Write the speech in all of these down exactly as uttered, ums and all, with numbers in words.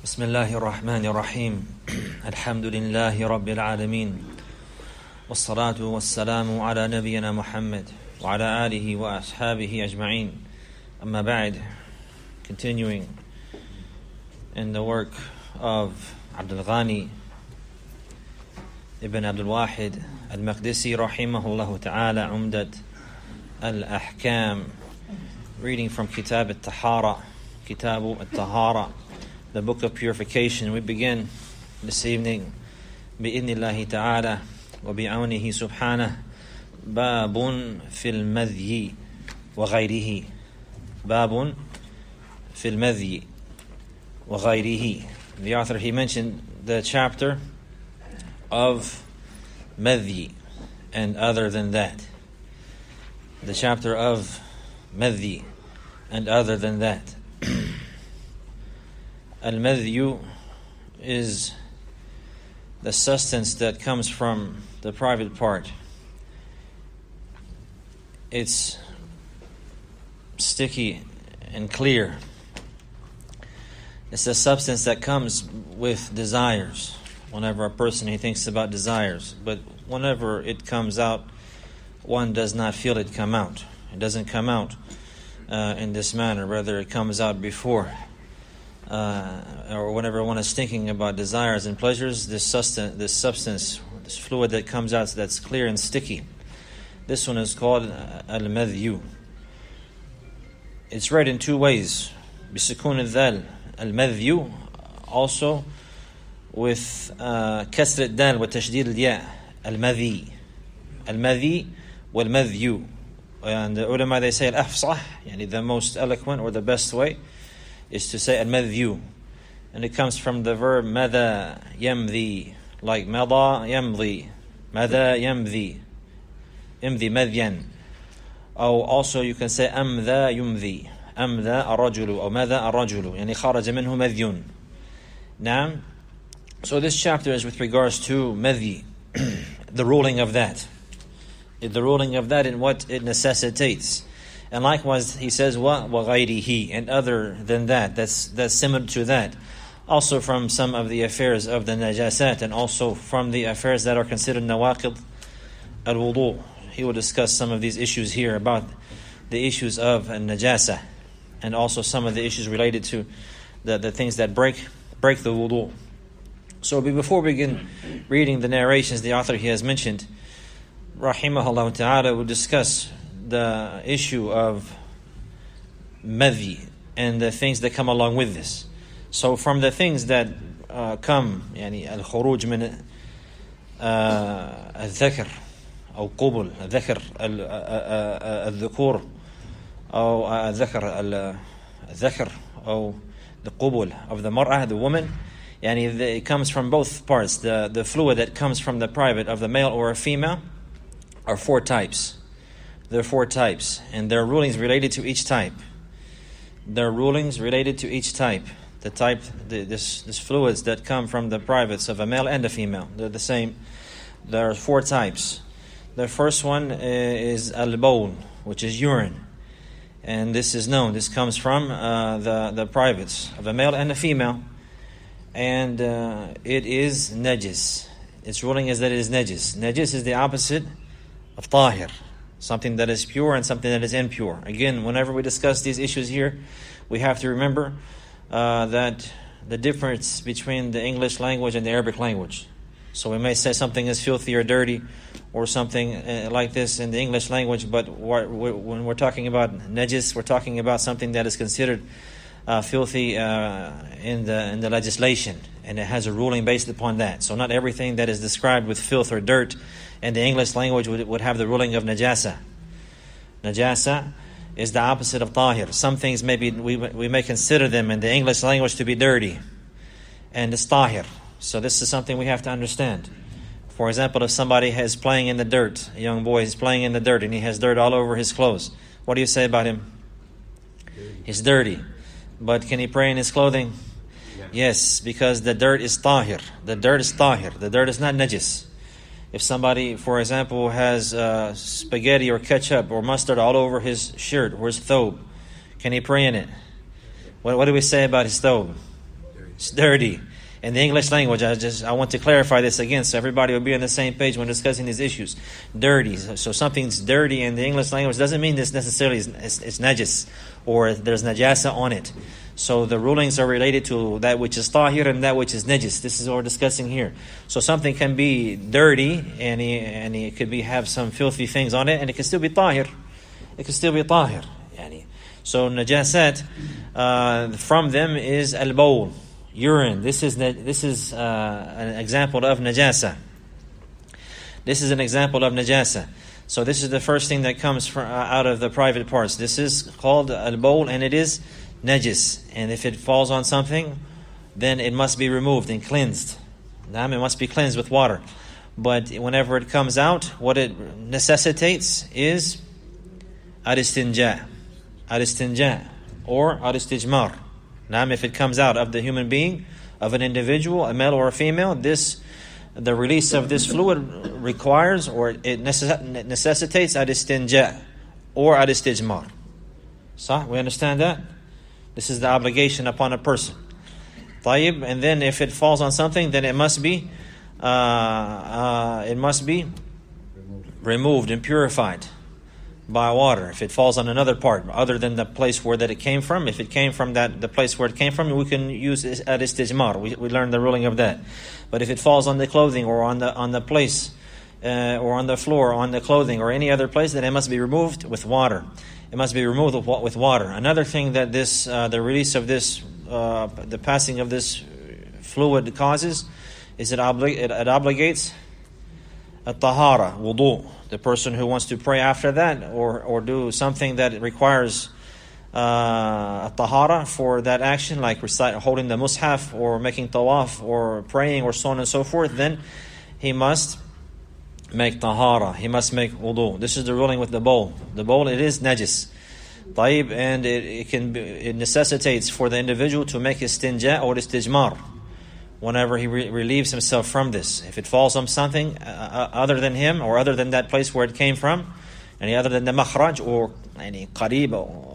بسم الله الرحمن الرحيم الحمد لله رب العالمين والصلاة والسلام على نبينا محمد وعلى آله وأصحابه أجمعين أما بعد. Continuing in the work of Abdul Ghani ibn Abdul Wahid al-Maqdisi rahimahullah ta'ala, Umdat al-Ahkam, reading from Kitab al-Tahara, Kitabu al-Tahara, the book of purification. We begin this evening bi'idhnillahi ta'ala wa bi'awnihi subhanah, babun fil madhyi wa ghayrihi, babun fil madhyi wa ghayrihi. The author, he mentioned the chapter of madhyi and other than that, the chapter of madhyi and other than that. Al-madhyu is the sustenance that comes from the private part. It's sticky and clear. It's the substance that comes with desires. Whenever a person, he thinks about desires, but whenever it comes out, one does not feel it come out. It doesn't come out uh, in this manner. Rather, it comes out before. Uh, or whenever one is thinking about desires and pleasures, this substance, this substance, this fluid that comes out that's clear and sticky, this one is called al-madhyu. It's read in two ways, bisukun al-dhal, al-madhyu, also with kasr al-dal wa tashdid al-ya, al-madhi, al-madhi wal-madhyu. And the ulama, they say al-afsah, yani the most eloquent or the best way is to say al-madhyu, and it comes from the verb madha yamdhi, like madha yamdhi, madha yamdhi, imdhi madhyan. Or also you can say amdha yumdhi, amdha arrajulu, or madha arrajulu, yani kharaja minhu madhyun. Now, so this chapter is with regards to madhi, the ruling of that, the ruling of that and what it necessitates. And likewise, he says, wa wa ghayrihi, and other than that, that's that's similar to that. Also from some of the affairs of the najasat, and also from the affairs that are considered nawaqid al-wudu. He will discuss some of these issues here about the issues of najasa, and also some of the issues related to the, the things that break break the wudu. So before we begin reading the narrations, the author, he has mentioned, rahimahullah ta'ala, will discuss the issue of madhi and the things that come along with this. So from the things that uh, come, يعني الخروج من الذكر أو قبل الذكر الذكور أو الذكر الذكر أو the qubul of the mar'ah, the woman, يعني it comes from both parts. The the fluid that comes from the private of the male or a female are four types. There are four types, and there are rulings related to each type. There are rulings related to each type. The type, the, this, this fluids that come from the privates of a male and a female, they're the same. There are four types. The first one is al-bawl, which is urine, and this is known. This comes from uh, the the privates of a male and a female, and uh, it is najis. Its ruling is that it is najis. Najis is the opposite of tahir. Something that is pure and something that is impure. Again, whenever we discuss these issues here, we have to remember uh, that the difference between the English language and the Arabic language. So we may say something is filthy or dirty or something uh, like this in the English language, but we're, we're, when we're talking about najis, we're talking about something that is considered uh, filthy uh, in the in the legislation, and it has a ruling based upon that. So not everything that is described with filth or dirt and the English language would, would have the ruling of najasa. Najasa is the opposite of tahir. Some things maybe we we may consider them in the English language to be dirty, and it's tahir. So this is something we have to understand. For example, if somebody is playing in the dirt, a young boy is playing in the dirt and he has dirt all over his clothes, what do you say about him? Dirty. He's dirty. But can he pray in his clothing? Yeah. Yes, because the dirt is tahir. The dirt is tahir. The dirt is not najis. If somebody, for example, has uh, spaghetti or ketchup or mustard all over his shirt or his thobe, can he pray in it? What, what do we say about his thobe? Dirty. It's dirty. In the English language, I just I want to clarify this again so everybody will be on the same page when discussing these issues. Dirty. So something's dirty in the English language doesn't mean this necessarily is it's, it's najis or there's najasa on it. So the rulings are related to that which is tahir and that which is najis. This is what we're discussing here. So something can be dirty and it, and it could be have some filthy things on it, and it can still be tahir. It can still be tahir. Yani. So najasat, uh, from them is al-bawl. Urine. This is this is uh, an example of najasa. This is an example of najasa. So this is the first thing that comes from, uh, out of the private parts. This is called al-bawl, and it is najis. And if it falls on something, then it must be removed and cleansed. Now, it must be cleansed with water. But whenever it comes out, what it necessitates is al-istinja, al-istinja, or al-istijmar. Now, if it comes out of the human being, of an individual, a male or a female, this, the release of this fluid requires or it necess- necessitates al-istinja or al-istijmar. So, we understand that? This is the obligation upon a person. طيب, and then if it falls on something, then it must be, uh, uh, it must be removed and purified by water. If it falls on another part other than the place where that it came from, if it came from that the place where it came from, we can use al-istijmar. We we learned the ruling of that. But if it falls on the clothing or on the on the place uh, or on the floor, on the clothing or any other place, then it must be removed with water. It must be removed with water. Another thing that this uh, the release of this uh, the passing of this fluid causes is it, obli- it, it obligates a tahara, wudu. The person who wants to pray after that or, or do something that requires uh, a tahara for that action, like recite, holding the mushaf or making tawaf or praying or so on and so forth, then he must make tahara. He must make wudu. This is the ruling with the bowl. The bowl, it is najis. Taib, and it, it can be, it necessitates for the individual to make istinja or istijmar whenever he re- relieves himself from this. If it falls on something uh, other than him or other than that place where it came from, any other than the makhraj or any qarib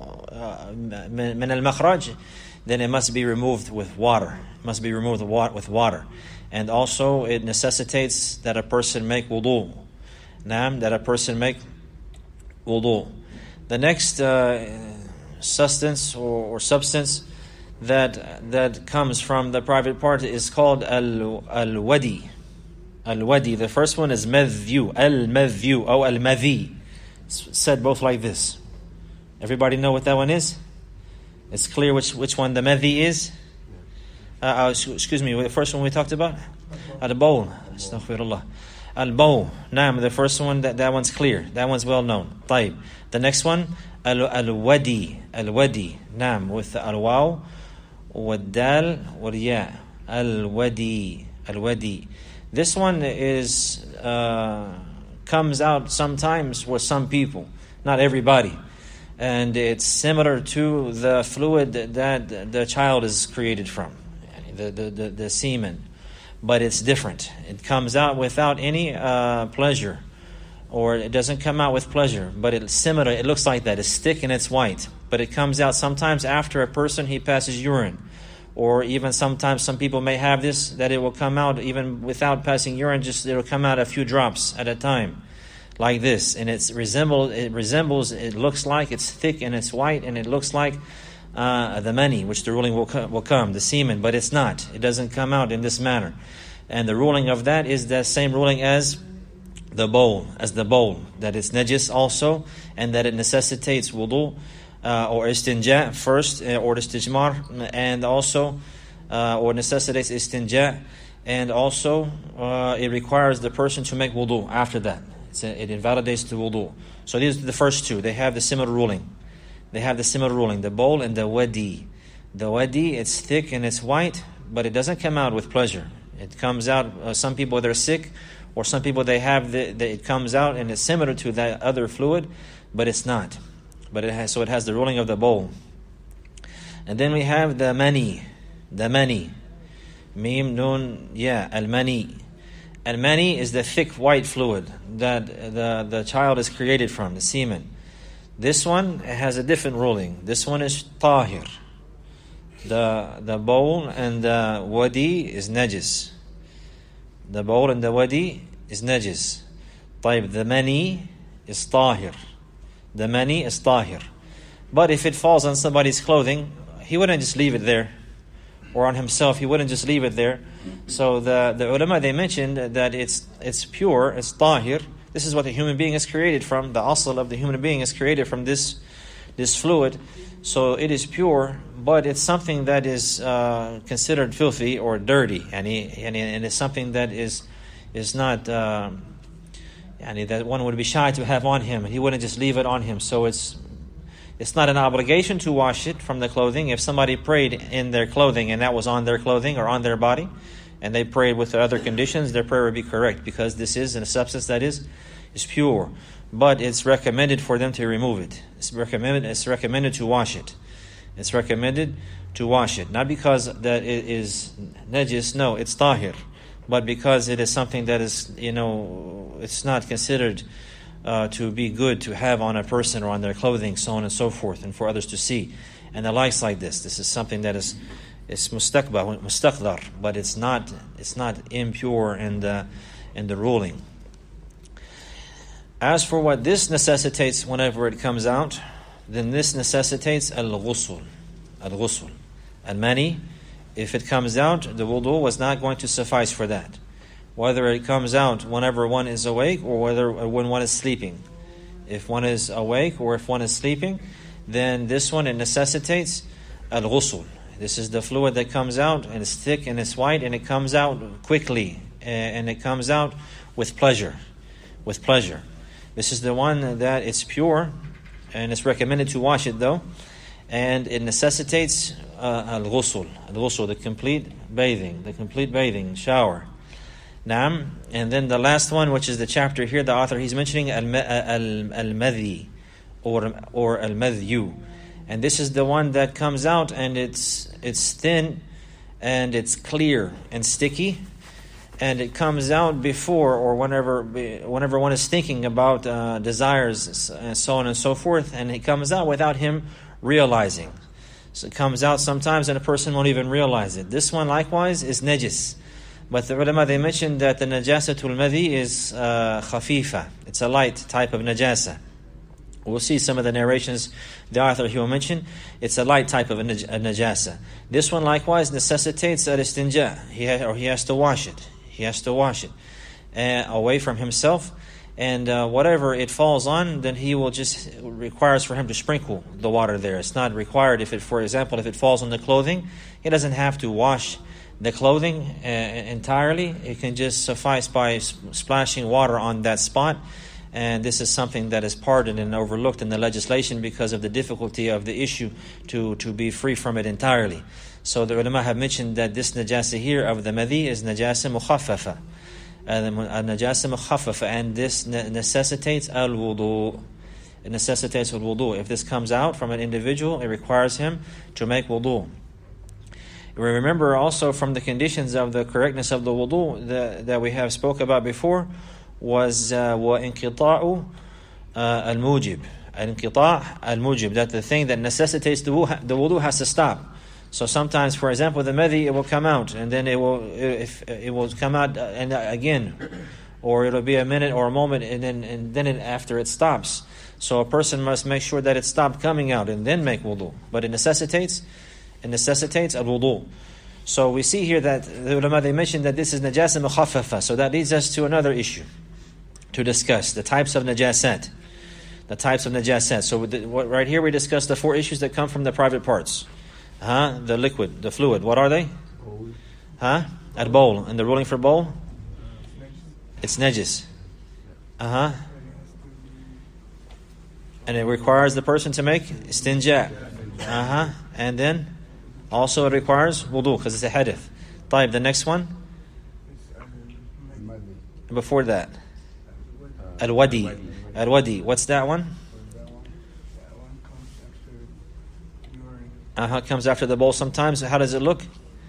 or min al makhraj, then it must be removed with water. It must be removed with water. And also it necessitates that a person make wudu. Naam, that a person make wudu. The next uh, sustenance or, or substance that that comes from the private part is called al al-wadi. Al-wadi. The first one is madhyu, al-madhyu, or al-madhi. It's said both like this. Everybody know what that one is? It's clear which which one the madhi is. Uh, uh, excuse me, the first one we talked about? Al-bawl. Astaghfirullah. Al-bawl. Naam, the first one, that, that one's clear. That one's well known. Taib. The next one, al-wadi. Al-wadi. Naam, with the al-waw, wad-dal, wal-ya. Al-wadi. Al-wadi. This one is uh, comes out sometimes with some people, not everybody. And it's similar to the fluid that the child is created from, the, the, the, the semen. But it's different. It comes out without any uh, pleasure, or it doesn't come out with pleasure, but it's similar. It looks like that. It's thick and it's white, but it comes out sometimes after a person, he passes urine, or even sometimes some people may have this, that it will come out even without passing urine, just it will come out a few drops at a time, like this. And it's resemble, it resembles, it looks like it's thick and it's white, and it looks like Uh, the mani, which the ruling will, co- will come, the semen, but it's not. It doesn't come out in this manner. And the ruling of that is the same ruling as the bowl, as the bowl, that it's najis also, and that it necessitates wudu uh, or istinja first, uh, or istijmar, and also, uh, or necessitates istinja, and also uh, it requires the person to make wudu after that. It's a, it invalidates the wudu. So these are the first two. They have the similar ruling. They have the similar ruling, the bowl and the wadi. The wadi, it's thick and it's white, but it doesn't come out with pleasure. It comes out, uh, some people they're sick, or some people they have, the, the, it comes out and it's similar to that other fluid, but it's not. But it has, so it has the ruling of the bowl. And then we have the mani, the mani. Mim, nun, yeah, al-mani. Al-mani is the thick white fluid that the, the child is created from, the semen. This one has a different ruling. This one is tahir. The the bowl and the wadi is najis. The bowl and the wadi is najis. طيب, the mani is tahir. The mani is tahir. But if it falls on somebody's clothing, he wouldn't just leave it there. Or on himself, he wouldn't just leave it there. So the, the ulama, they mentioned that it's it's pure, it's tahir. This is what the human being is created from. The asl of the human being is created from this this fluid. So it is pure, but it's something that is uh, considered filthy or dirty. And, he, and, and it's something that is is not, uh, and that one would be shy to have on him. He wouldn't just leave it on him. So it's It's not an obligation to wash it from the clothing. If somebody prayed in their clothing and that was on their clothing or on their body, and they prayed with the other conditions, their prayer would be correct, because this is a substance that is is pure. But it's recommended for them to remove it. It's recommended. It's recommended to wash it. It's recommended to wash it, not because that it is najis. No, it's tahir, but because it is something that is, you know, it's not considered Uh, to be good to have on a person or on their clothing, so on and so forth, and for others to see, and the likes like this. This is something that is it's mustaqba, mustaqdar, but it's not it's not impure in the in the ruling. As for what this necessitates whenever it comes out, then this necessitates al-ghusl, al-ghusl, al-mani. If it comes out, the wudu was not going to suffice for that. Whether it comes out whenever one is awake or whether when one is sleeping. If one is awake or if one is sleeping, then this one, it necessitates al-ghusl. This is the fluid that comes out, and it's thick and it's white, and it comes out quickly, and it comes out with pleasure. With pleasure. This is the one that it's pure, and it's recommended to wash it though, and it necessitates uh, al-ghusl, al-ghusl, the complete bathing, the complete bathing, shower. Naam. And then the last one, which is the chapter here, the author, he's mentioning al-madhi or or al-madhyu. And this is the one that comes out and it's it's thin and it's clear and sticky, and it comes out before or whenever whenever one is thinking about uh, desires and so on and so forth, and it comes out without him realizing. So it comes out sometimes and a person won't even realize it. This one likewise is najis. But the ulama, they mentioned that the najasatul madhi is uh, khafifa. It's a light type of najasa. We'll see some of the narrations the author he will mention. It's a light type of a, naj- a najasa. This one likewise necessitates al-istinja. He ha- or he has to wash it. He has to wash it uh, away from himself. And uh, whatever it falls on, then he will just, it requires for him to sprinkle the water there. It's not required if it, for example, if it falls on the clothing, he doesn't have to wash the clothing uh, entirely. It can just suffice by splashing water on that spot. And this is something that is pardoned and overlooked in the legislation because of the difficulty of the issue to, to be free from it entirely. So the ulama have mentioned that this najasa here of the madhi is najasa mukhaffafa. Uh, najasa mukhaffafa, and this necessitates al-wudu. It necessitates al-wudu. If this comes out from an individual, it requires him to make wudu. Remember also from the conditions of the correctness of the wudu that, that we have spoke about before was وَإِنْقِطَاعُ al-mujib. Al-inqita' al-mujib, that the thing that necessitates the wudu, the wudu has to stop. So sometimes, for example, the madhi, it will come out, and then it will if it will come out and again, or it'll be a minute or a moment, and then and then it, after it stops. So a person must make sure that it stopped coming out and then make wudu. But it necessitates It necessitates al-wudu. So we see here that the ulama, they mentioned that this is najasa mukhaffafa. So that leads us to another issue to discuss, the types of najasat. The types of najasat. So the, what, right here we discuss the four issues that come from the private parts. Huh? The liquid, the fluid. What are they? Bowl. Huh? At bowl. And the ruling for bowl? It's najis. Uh-huh. And it requires the person to make istinja. Uh-huh. And then also it requires wudu because it's a hadith. طيب, the next one? Before that. Al-wadi. Al-wadi. What's that one? Uh-huh. It comes after the bowl sometimes. How does it look?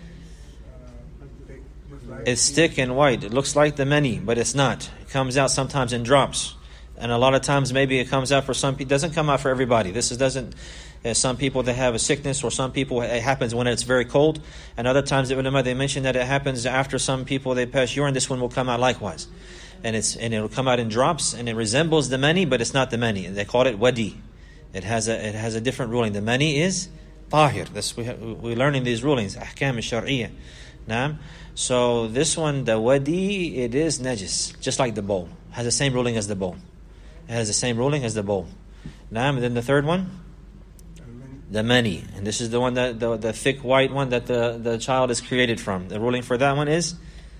It's thick and white. It looks like the mani, but it's not. It comes out sometimes in drops. And a lot of times maybe it comes out for some people. It doesn't come out for everybody. This is, doesn't Uh, some people that have a sickness, or some people it happens when it's very cold, and other times the ulama they mention that it happens after some people they pass urine. This one will come out likewise, and it's and it will come out in drops, and it resembles the mani, but it's not the mani. They call it wadi. It has a it has a different ruling. The mani is tahir. This we we're learning these rulings, ahkam al-shar'iyyah. Naam. So this one, the wadi, it is najis, just like the bowl. It has the same ruling as the bowl. It has the same ruling as the bowl. Naam. And then the third one, the mani, and this is the one that the, the thick white one that the, the child is created from. The ruling for that one is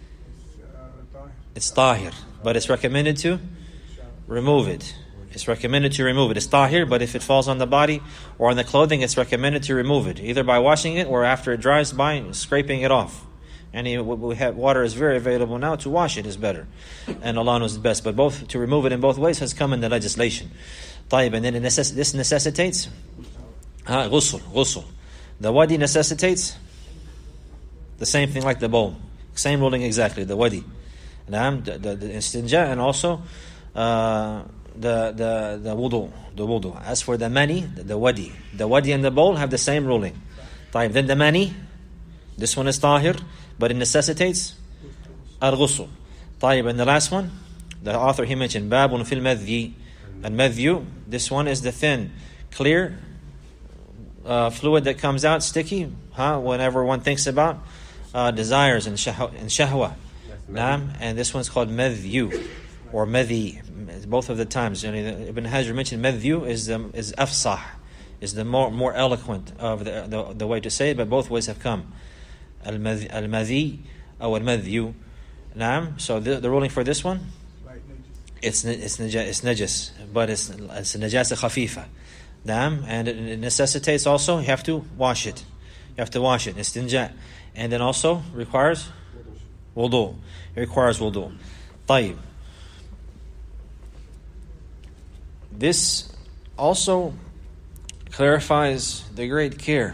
it's tahir, but it's recommended to remove it. It's recommended to remove it. It's tahir, but if it falls on the body or on the clothing, it's recommended to remove it, either by washing it or after it dries by scraping it off. And we have water is very available now. To wash it is better, and Allah knows the best. But both to remove it in both ways has come in the legislation. طيب, and then it necess- this necessitates Ah, ghusl, ghusl. The wadi necessitates the same thing like the bowl. Same ruling exactly, the wadi. Naam, the, the, the istinja, and also uh, the, the, the wudu, the wudu. As for the mani, the, the wadi. The wadi and the bowl have the same ruling. طيب, then the mani, this one is tahir, but it necessitates al-ghusl. طيب, and the last one, the author he mentioned, babun fil madhi. And madhi, this one is the thin, clear, Uh, fluid that comes out sticky, huh? Whenever one thinks about uh, desires and shahwa, and shahwa. Naam, and this one's called madhyu or madhi. Both of the times, Ibn Hajar mentioned madhyu is um, is afsah, is the more more eloquent of the, the the way to say it. But both ways have come. Al madhi or al madhyu. Naam. So the, the ruling for this one, it's it's it's najis, but it's it's najasa khafifa. Naam, and it necessitates also you have to wash it. You have to wash it. Istinja, and then also requires wudu. It requires wudu. طيب. This also clarifies the great care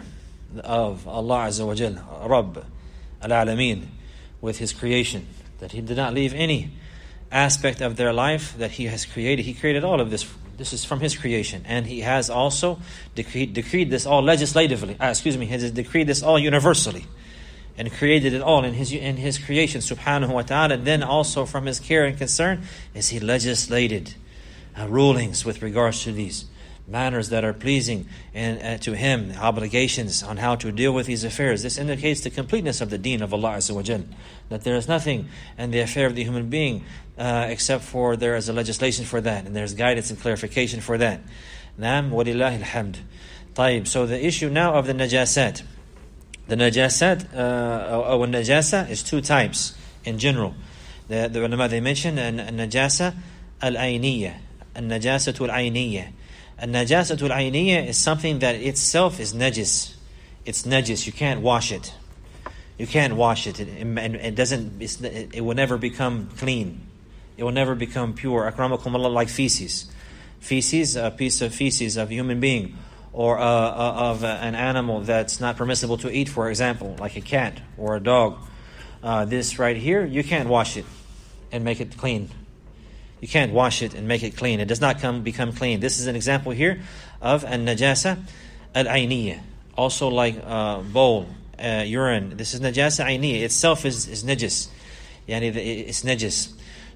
of Allah Azza wa Jal, Rabb al-Alameen, with His creation, that He did not leave any aspect of their life that He has created. He created all of this. This is from His creation, and He has also decreed, decreed this all legislatively. Uh, excuse me, He has decreed this all universally, and created it all in His in His creation, Subhanahu wa Taala. And then also from His care and concern is He legislated uh, rulings with regards to these manners that are pleasing and uh, to Him, obligations on how to deal with these affairs. This indicates the completeness of the deen of Allah Azza wa Jal, that there is nothing in the affair of the human being uh, except for there is a legislation for that, and there's guidance and clarification for that. Naam, walillahi alhamd. طيب, so the issue now of the najasat. The najasat, uh, or najasa, is two types in general. The, the ulama they mentioned an najasa al-ayniyah, an najasatul ayniyah. And najasatul ayniyah is something that itself is najis. It's najis. You can't wash it. You can't wash it. It, it, it doesn't. It's, it, it will never become clean. It will never become pure. Akramakum Allah, like feces. Feces, a piece of feces of a human being, or uh, uh, of uh, an animal that's not permissible to eat, for example, like a cat or a dog. Uh, this right here, you can't wash it and make it clean. You can't wash it and make it clean. It does not come become clean. This is an example here of an najasa al-ayniyah. Also like uh, bowl, uh, urine. This is najasa ayniyah. Itself is, is najis. Yani it's najis.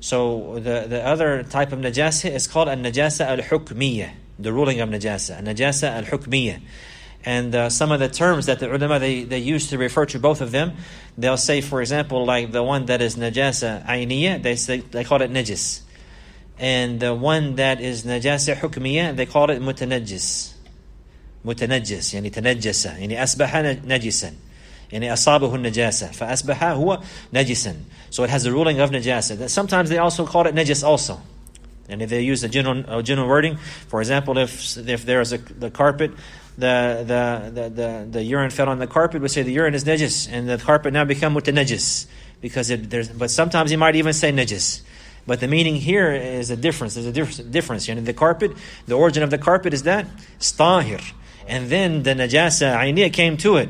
So the, the other type of najasa is called an-najasa al-hukmiyah. The ruling of najasa. An-najasa al-hukmiyah. And uh, some of the terms that the ulama they, they use to refer to both of them, they'll say, for example, like the one that is najasa ayniyah, they say they call it najis. And the one that is najasa hukmiyah, they call it mutanajjis. Mutanajjis, yani tanajjasa, yani asbaha najisan. Yani asabahu najasa, fa asbaha huwa najisan. So it has the ruling of najasa. Sometimes they also call it najis also. And if they use a general, uh, general wording, for example, if if there is a the carpet, the the, the the the urine fell on the carpet, we say the urine is najis, and the carpet now become mutanajjis because it, there's. But sometimes you might even say najis. But the meaning here is a difference. There's a diff- difference. You know, the carpet, the origin of the carpet is that it's tahir, and then the najasa ayniyah came to it.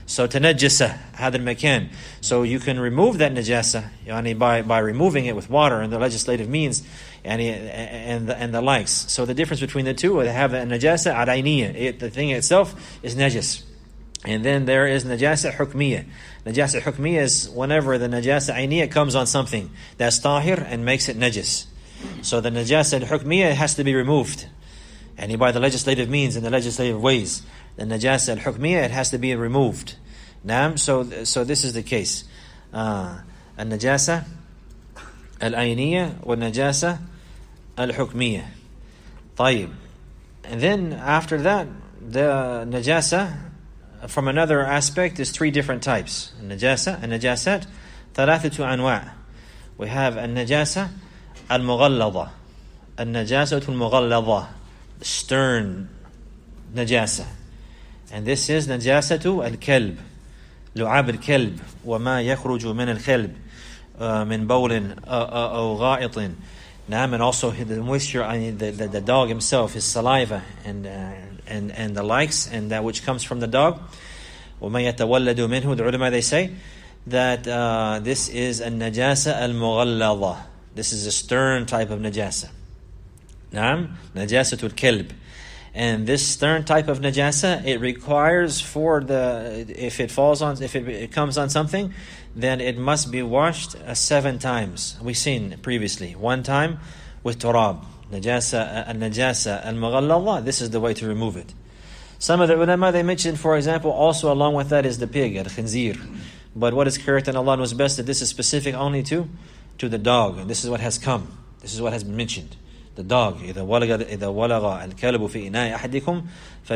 So تنجس هذا المكان. So you can remove that najasa يعني by, by removing it with water and the legislative means يعني, and, the, and the likes. So the difference between the two, they have a najasa عينية. It, the thing itself is najis. And then there is najasa hukmiyah. Najasa hukmiyah is whenever the najasa ayniyah comes on something that's tahir and makes it najis. So the najasa al-hukmiyah has to be removed. And by the legislative means and the legislative ways. The najasa al-hukmiyah, it has to be removed. Naam, so, so this is the case. Uh, al-najasa al-ayniyah wa najasa al-hukmiyah. طيب. And then after that, the najasa from another aspect is three different types. Najasa, al-najasat, thalathatu anwa'. We have al-najasa al-mughallada, al-najasatu al-mughallada, stern najasa. And this is najasatu al-kalb, lu'ab al-kalb, wa ma yakhruju min al-kalb, min bawlin aw gha'itin. Naam, and also the moisture, I mean, the, the, the dog himself, his saliva, and uh, and and the likes, and that which comes from the dog. وَمَا يَتَوَلَّدُ مِنْهُ. The ulama, they say that uh, this is a najasa al-mughallada. This is a stern type of najasa. Naam, najasatul kalb. And this stern type of najasa, it requires for the, if it falls on, if it, it comes on something, then it must be washed uh, seven times. We've seen previously. One time with turab. Najasa, al-najasa al-mughallada, this is the way to remove it. Some of the ulama, they mentioned, for example, also along with that is the pig, al-khinzir. But what is correct and Allah knows best, that this is specific only to, to the dog. And this is what has come. This is what has been mentioned. The dog. إذا ولغ إذا ولغ الكلب في إناء أحدكم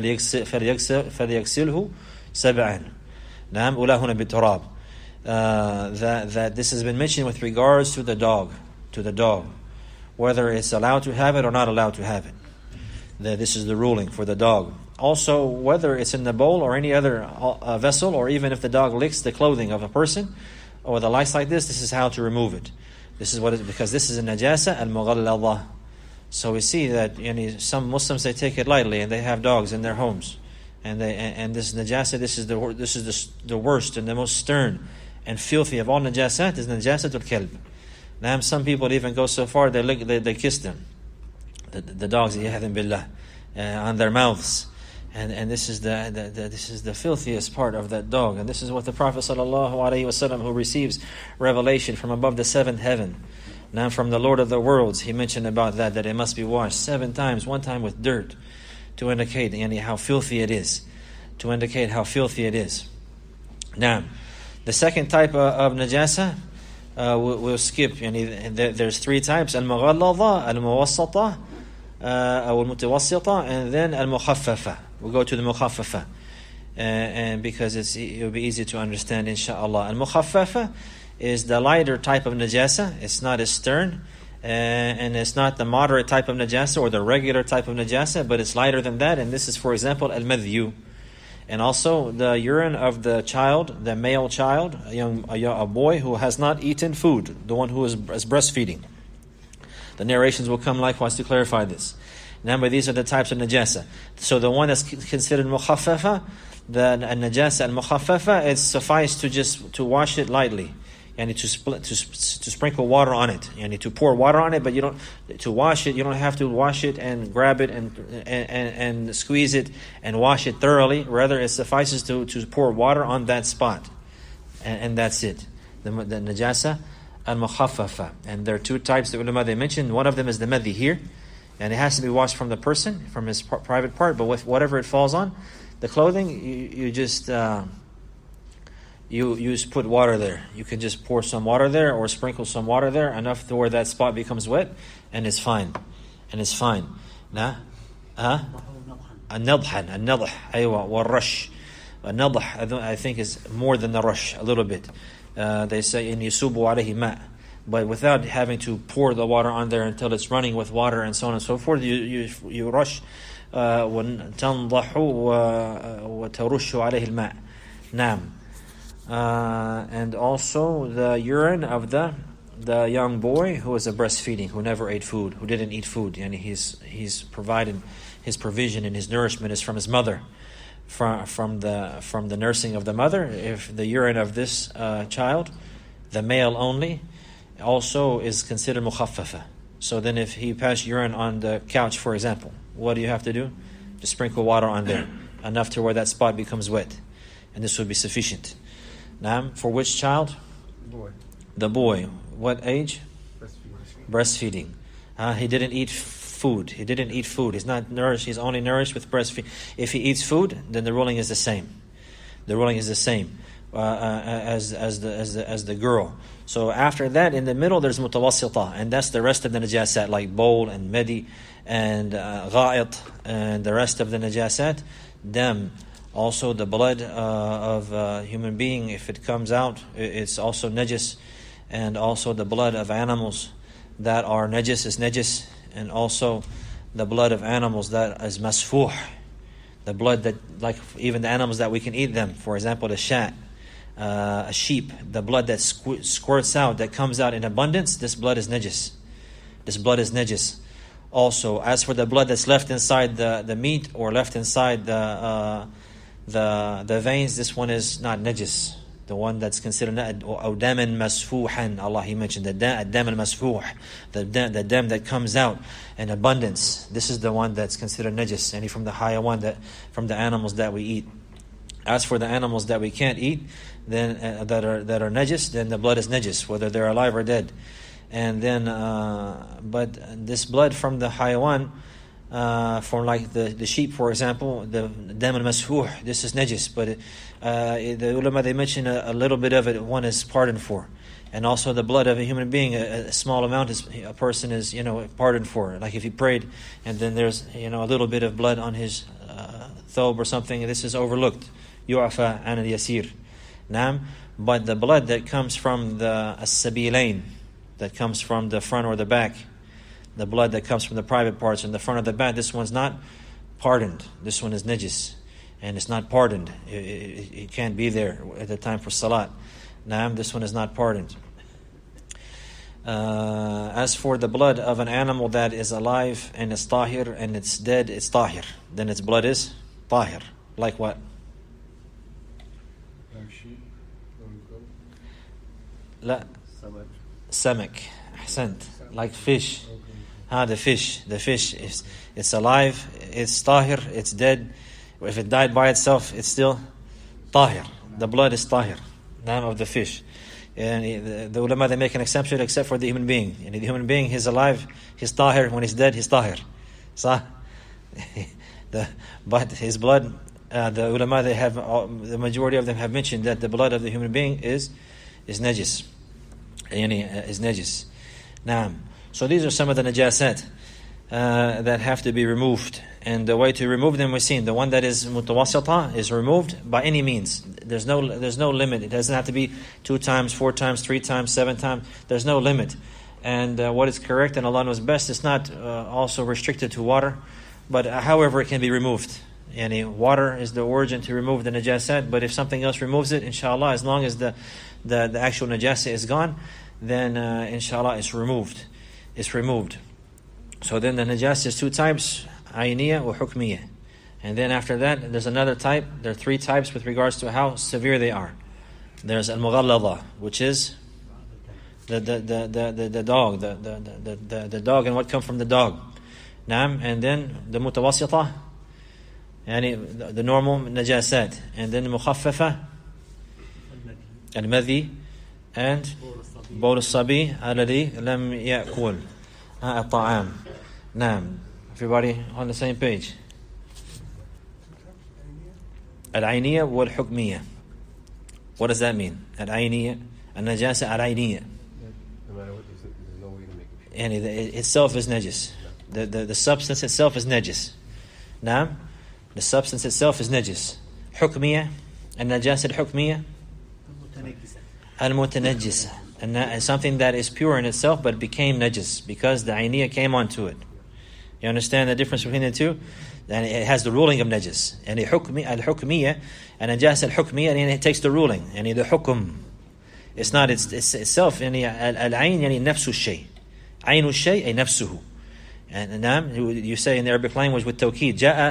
فليغسله سبعا. نعم أولى هنا بالتراب. That that this has been mentioned with regards to the dog, to the dog, whether it's allowed to have it or not allowed to have it. That this is the ruling for the dog. Also, whether it's in the bowl or any other uh, vessel, or even if the dog licks the clothing of a person or the likes like this, this is how to remove it. This is what it, because this is a najasa al-mughallada. So we see that you know, some Muslims, they take it lightly and they have dogs in their homes, and they and, and this najasa, this is the this is the, the worst and the most stern and filthy of all najasat is najasatul kalb. Now some people even go so far they lick, they, they kiss them, the, the dogs, yahadin billah, uh, on their mouths, and and this is the, the, the this is the filthiest part of that dog. And this is what the Prophet sallallahu alaihi wasallam, who receives revelation from above the seventh heaven, now from the Lord of the worlds, he mentioned about that, that it must be washed seven times, one time with dirt, to indicate yani, how filthy it is, to indicate how filthy it is. Now, the second type of, of najasa, uh, we'll, we'll skip. Yani, there's three types: al-mughallada, al-muwassata, al-mutawassita, and then al-mukhaffafa. We'll go to the mukhaffafa, uh, and because it's it'll be easy to understand, inshallah. Al-mukhaffafa is the lighter type of najasa. It's not as stern, uh, and it's not the moderate type of najasa or the regular type of najasa, but it's lighter than that. And this is, for example, al-madhyu, and also the urine of the child, the male child, a young a, a boy who has not eaten food, the one who is, is breastfeeding. The narrations will come likewise to clarify this. Remember, these are the types of najasa. So the one that's considered mukhaffafa, the najasa al-mukhaffafa, it's suffice to just to wash it lightly. Yani to, spl- to to sprinkle water on it, yani to pour water on it, but you don't to wash it. You don't have to wash it and grab it and and, and squeeze it and wash it thoroughly. Rather, it suffices to, to pour water on that spot, and, and that's it. The, the najasa al-mukhaffafa, and there are two types that ulama they mentioned. One of them is the madhi here, and it has to be washed from the person, from his p- private part. But with whatever it falls on, the clothing, you, you just. Uh, You you just put water there. You can just pour some water there or sprinkle some water there, enough to where that spot becomes wet, and it's fine. And it's fine. Nah? Huh? النضح النضح أيوة والرش. النضح I think is more than the rush a little bit. Uh, they say in يصب عليه ماء, but without having to pour the water on there until it's running with water and so on and so forth. You you you rush وتنضح وترش عليه الماء. نعم. Uh, and also the urine of the the young boy who is a breastfeeding, who never ate food, who didn't eat food, and he's he's provided his provision and his nourishment is from his mother. from from the from the nursing of the mother. If the urine of this uh, child, the male only, also is considered mukhaffafa. So then if he passed urine on the couch, for example, what do you have to do? Just sprinkle water on there, enough to where that spot becomes wet. And this would be sufficient. Now, for which child? Boy. The boy. What age? Breastfeeding. Breastfeeding. Uh, he didn't eat food. He didn't eat food. He's not nourished. He's only nourished with breastfeed. If he eats food, then the ruling is the same. The ruling is the same uh, uh, as as the as the as the girl. So after that, in the middle, there's mutawassita, and that's the rest of the najasat, like bowl and medi and uh, gha'it and the rest of the najasat. Dam, also the blood uh, of a human being, if it comes out, it's also najis, and also the blood of animals that are najis is najis, and also the blood of animals that is masfuh, the blood that, like even the animals that we can eat them, for example, the shat, uh, a sheep, the blood that squ- squirts out, that comes out in abundance, this blood is najis. This blood is najis. Also, as for the blood that's left inside the, the meat or left inside the uh, the the veins, this one is not najis. The one that's considered أو دم مسفوحا, Allah He mentioned the dam al-masfuh, the the dam that comes out in abundance. This is the one that's considered najis, any from the higher one, that from the animals that we eat. As for the animals that we can't eat, then uh, that are that are najis, then the blood is najis, whether they're alive or dead. And then, uh, but this blood from the hayawan, uh, from like the, the sheep, for example, the dam al-masfuh, this is najis. But uh, the ulama, they mention a, a little bit of it, one is pardoned for. And also the blood of a human being, a, a small amount is a person is, you know, pardoned for. Like if he prayed and then there's, you know, a little bit of blood on his uh, thobe or something, this is overlooked. Yu'afa an al-yasir. Naam. But the blood that comes from the as-sabilain, that comes from the front or the back, the blood that comes from the private parts in the front or the back, this one's not pardoned. This one is najis, and it's not pardoned. It, it, it can't be there at the time for salat. Naam, this one is not pardoned. Uh, as for the blood of an animal that is alive and is tahir, and it's dead, it's tahir, then its blood is tahir. Like what? Like sheep, La. Samak, ahsant, like fish. Ah, the fish. The fish is it's alive, it's tahir, it's dead. If it died by itself, it's still tahir. The blood is tahir, name of the fish. And the, the ulama, they make an exception except for the human being. And the human being, he's alive, he's tahir. When he's dead, he's tahir. So, the but his blood, uh, the ulama, they have uh, the majority of them have mentioned that the blood of the human being is is najis. Yani is najis. Now, so these are some of the najasat uh, that have to be removed. And the way to remove them, we've seen the one that is mutawassita is removed by any means. There's no there's no limit. It doesn't have to be two times, four times, three times, seven times. There's no limit. And uh, what is correct and Allah knows best, it's not uh, also restricted to water, but uh, however it can be removed. Yani water is the origin to remove the najasat, but if something else removes it, inshallah, as long as the the, the actual najasa is gone, then uh, inshallah it's removed. It's removed. So then the najasa is two types, ayniya or hukmiya. And then after that, there's another type. There are three types with regards to how severe they are. There's al-mughalladha, which is the the the the, the, the dog, the, the, the, the, the dog and what comes from the dog. Naam, and then the mutawassita, yani the, the normal najasat, and then the mukhaffafa, al-madhi, and bowl al-sabi alladhi lam ya'kul at-ta'am. Naam. Everybody on the same page. Al-ayniyya wal-hukmiyya. What does that mean? Al-ayniyya, al-najasa al-ayniyya. No matter what you say, there's no way to make it. And it itself is najis. The, the the substance itself is najis. Naam. The substance itself is najis. Hukmiyya, al-najasa al-hukmiyya, al-mutanajjisa. And something that is pure in itself but became najis because the ayniyya came onto it. You understand the difference between the two? And it has the ruling of najis. And al-hukmiyya, and najasa al-hukmiyya, and it takes the ruling. And the hukum. It's not it's, it's itself. And al-ayn, yani nafsu shay. Aynu shay, ay nafsuhu. And you say in the Arabic language with tawqid, ja'a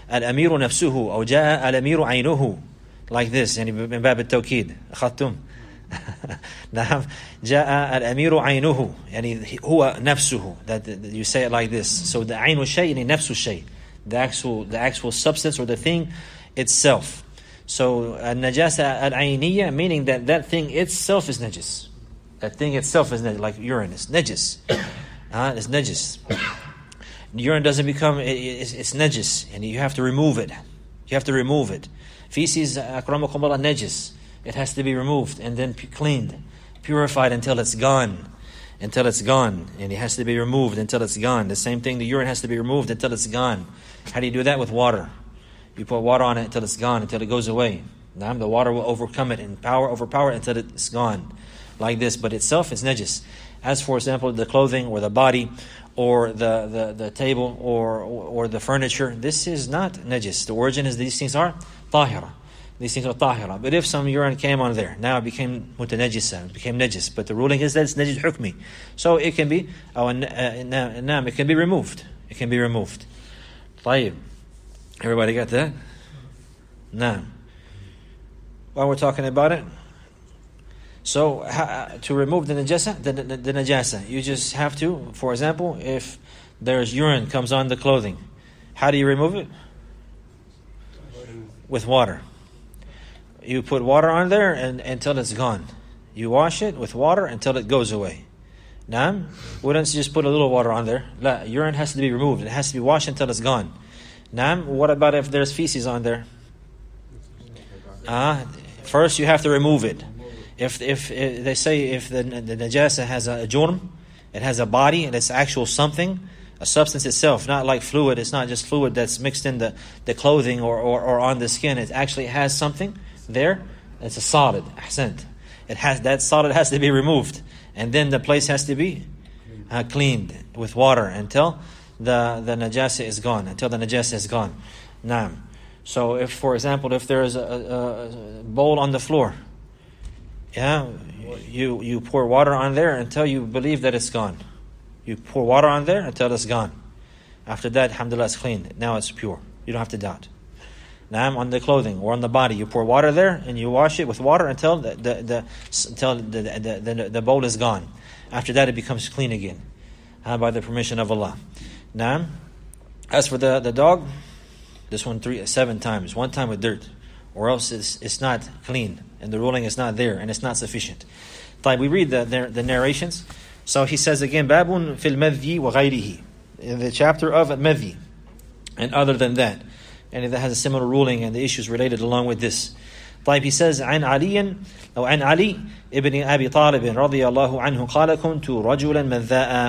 الأمير نفسه أو جاء الأمير عينه, like this, يعني من باب التوكيد. أخذتم؟ نعم. جاء الأمير عينه, يعني هو نفسه, that you say it like this. So the عين الشيء يعني نفس الشيء, the actual the actual substance or the thing itself. So النجاسة العينية, meaning that that thing itself is najis. That thing itself is najis, like urine is najis. Uh, it's najis. Urine doesn't become, it, it's, it's najis, and you have to remove it. You have to remove it. Feces, akramakum Allah, najis. It has to be removed and then cleaned, purified until it's gone. Until it's gone. And it has to be removed until it's gone. The same thing, the urine has to be removed until it's gone. How do you do that? With water. You put water on it until it's gone, until it goes away. Now the water will overcome it and power overpower it until it's gone. Like this, but itself is najis. As for example, the clothing or the body or the, the, the table or, or or the furniture, this is not najis. The origin is these things are tahira. These things are tahira. But if some urine came on there, now it became mutanajisa, it became najis. But the ruling is that it's najis hukmi. So it can be, oh, uh, it can be removed. It can be removed. طيب. Everybody got that? Now, while we're talking about it, so uh, to remove the najasa, the, the, the najasa, you just have to, for example, if there's urine comes on the clothing, how do you remove it? With water. You put water on there and until it's gone. You wash it with water until it goes away. Naam, wouldn't you just put a little water on there? La, urine has to be removed. It has to be washed until it's gone. Naam, what about if there's feces on there? Ah, uh, first you have to remove it. If, if if they say if the the najasa has a jurm, it has a body and it's actual something, a substance itself, not like fluid. It's not just fluid that's mixed in the, the clothing or, or, or on the skin. It actually has something there. It's a solid. Ahsant. It has that solid has to be removed, and then the place has to be uh, cleaned with water until the the najasa is gone. Until the najasa is gone. Naam. So if, for example, if there is a, a, a bowl on the floor. Yeah, you you pour water on there until you believe that it's gone. You pour water on there until it's gone. After that, alhamdulillah, it's clean. Now it's pure. You don't have to doubt. Now on the clothing or on the body, you pour water there and you wash it with water until the the, the until the the, the the bowl is gone. After that, it becomes clean again, uh, by the permission of Allah. Now, as for the, the dog, this one three seven times. One time with dirt, or else it's it's not clean. And the ruling is not there, and it's not sufficient. طيب, we read the, the, the narrations. So he says again, Babun fil madhi wa ghayrihi, in the chapter of madhi, and other than that, and that has a similar ruling and the issues related along with this. طيب, he says, عن علي أو عن علي ابن أبي طالب رضي الله عنه قال كنت رجلا مذاء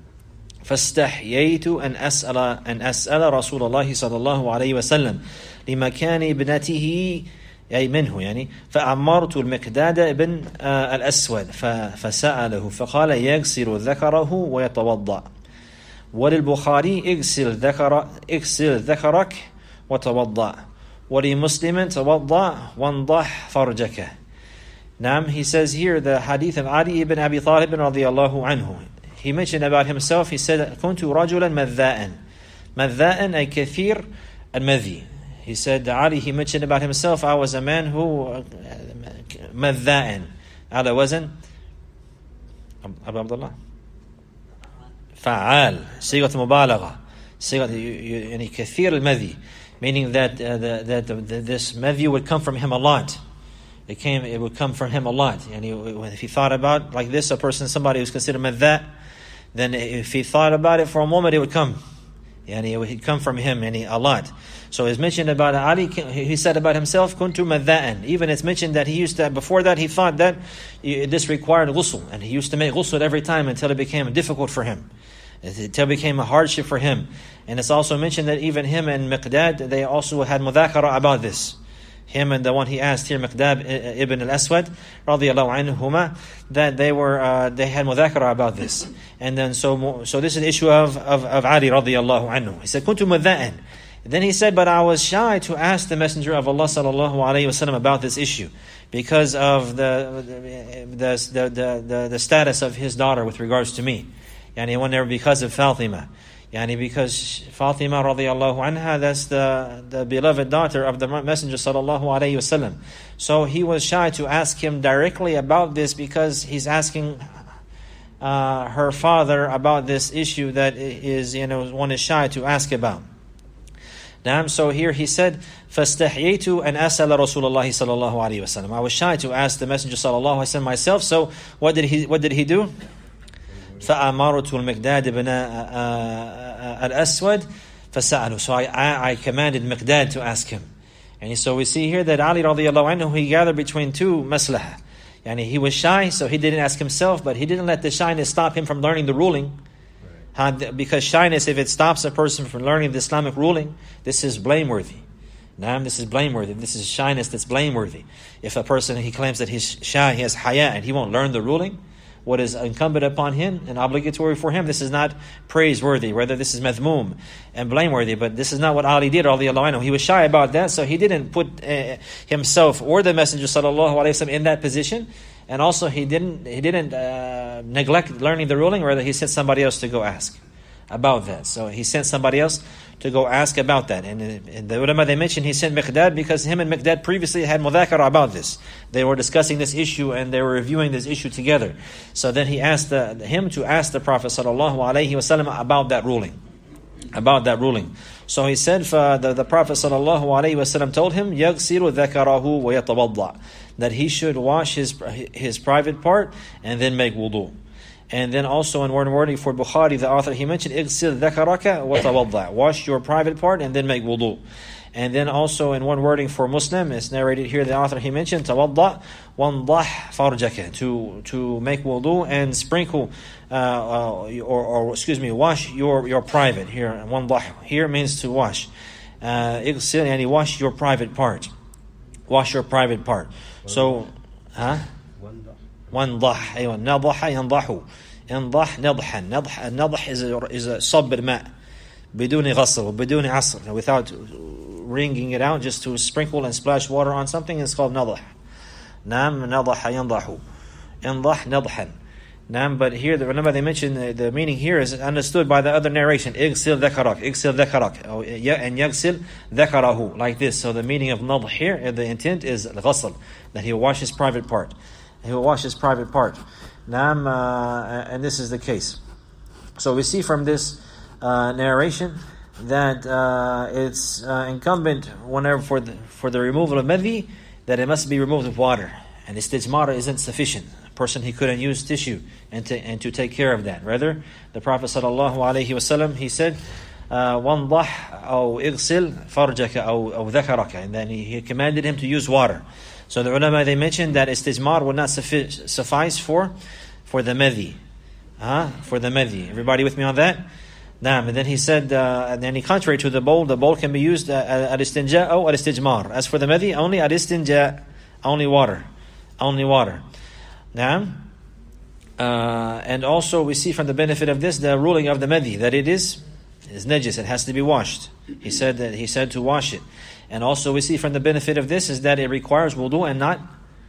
فاستحييت أن أسأل أن أسأل رسول الله صلى الله عليه وسلم لمكان ابنته أي منه يعني فأمرت المقداد ابن الأسود فسأله فقال يغسل ذكره ويتوضأ وللبخاري اغسل ذكر اغسل ذكرك وتوضأ ولمسلم توضأ وانضح فرجك. Now he says here the hadith of Ali ibn Abi Talib radiyallahu anhu. He mentioned about himself, he said كنت رجلا مذاء مذاء أي كثير المذي. He said, Ali, he mentioned about himself, I was a man who, مذاء, على وزن, Abu Abdullah, فعال, صيغة مبالغة, صيغة, يعني كثير المذي, meaning that uh, the, that the, the, this madhi would come from him a lot. It came, it would come from him a lot. And he, if he thought about like this, a person, somebody who's considered madha, then if he thought about it for a moment, it would come. And it would come from him and a lot. So it's mentioned about Ali, he said about himself, kuntu madha'an. Even it's mentioned that he used to, before that he thought that this required ghusl. And he used to make ghusl every time until it became difficult for him. Until it became a hardship for him. And it's also mentioned that even him and Miqdad, they also had mudhakara about this. Him and the one he asked here, Miqdad ibn al-Aswad, radiyallahu anhuma, that they were, uh, they had mudhakara about this. And then so, so this is the issue of, of, of Ali radiyallahu anhu. He said, kuntu madha'an. Then he said, but I was shy to ask the Messenger of Allah sallallahu alayhi wasallam about this issue because of the the, the the the the status of his daughter with regards to me. Yani whenever because of Fatima. Yani because Fatima radiallahu anha, that's the, the beloved daughter of the Messenger sallallahu alayhi wasallam. So he was shy to ask him directly about this because he's asking uh, her father about this issue that is, you know, one is shy to ask about. Now, so here he said, فَاسْتَحْيَيْتُ أَنْ أَسْأَلَ رَسُولَ اللَّهِ صَلَى اللَّهُ عَلَيْهِ وَسَلَّمَ. I was shy to ask the Messenger sallallahu alayhi wa sallam myself. So what did he what did he do? فَأَمَرْتُ الْمِقْدَادِ بْنَ الْأَسْوَدِ فَسَأَلُوا. So I, I, I commanded Miqdad to ask him. And so we see here that Ali radiallahu anhu, he gathered between two maslahah. Yani he was shy, so he didn't ask himself, but he didn't let the shyness stop him from learning the ruling. Right. Because shyness, if it stops a person from learning the Islamic ruling, this is blameworthy. Naam, this is blameworthy. This is shyness that's blameworthy. If a person, he claims that he's shy, he has haya, and he won't learn the ruling, what is incumbent upon him and obligatory for him, this is not praiseworthy. Rather, this is madhmoom and blameworthy. But this is not what Ali did, radiallahu anhu. He was shy about that, so he didn't put uh, himself or the Messenger sallallahu alaihi wasallam in that position. And also, he didn't he didn't uh, neglect learning the ruling. Rather, he sent somebody else to go ask about that. So he sent somebody else to go ask about that. And in the ulama, they mentioned he sent Miqdad because him and Miqdad previously had mudhakara about this. They were discussing this issue and they were reviewing this issue together. So then he asked the, him to ask the Prophet sallallahu alaihi wasallam about that ruling. About that ruling. So he said, the, the Prophet sallallahu alaihi wasallam told him, يَغْسِرُ ذَكَرَهُ وَيَتَوَضَّعُ, that he should wash his his private part and then make wudu. And then also in one wording for Bukhari, the author, he mentioned, اغسل ذكرك وتوضأ, wash your private part and then make wudu. And then also in one wording for Muslim, it's narrated here, the author, he mentioned, توضأ وانضح فرجك, to to make wudu and sprinkle, uh, uh, or, or excuse me, wash your, your private. Here, وانضح here means to wash. اغسل, and wash your private part. Wash your private part. So, huh? وانضح, أيوة, نضح ينضح, ينضح نضحا. نضح, النضح is a, is a صب الماء بدون غسل وبدون عصر, without wringing it out, just to sprinkle and splash water on something, it's called نضح. نعم, نضح ينضح, ينضح نضحا. نعم, but here, the, remember they mentioned the, the meaning here is understood by the other narration. اغسل ذكرك, اغسل ذكرك, and يغسل ذكره, like this. So the meaning of نضح here, the intent is الغسل, that he will wash his private part. He will wash his private part. Naam, uh, and this is the case. So we see from this uh, narration that uh, it's uh, incumbent whenever for the for the removal of madhi, that it must be removed with water. And istijmar isn't sufficient. A person, he couldn't use tissue and to and to take care of that. Rather, the Prophet sallallahu alaihi wasallam, he said, وَانضح أو اغسل فرجك أو أو ذكرك, and then he, he commanded him to use water. So the ulama, they mentioned that istijmar would not suffi- suffice for for the madhi. Uh, for the madhi. Everybody with me on that? Naam. And then he said, uh, and then he contrary to the bowl, the bowl can be used uh, al-istinja or al-istijmar. As for the madhi, only al-istinja, only water. Only water. Naam. Uh, and also we see from the benefit of this, the ruling of the madhi, that it is is najis, it has to be washed. He said that he said to wash it. And also we see from the benefit of this is that it requires wudu and not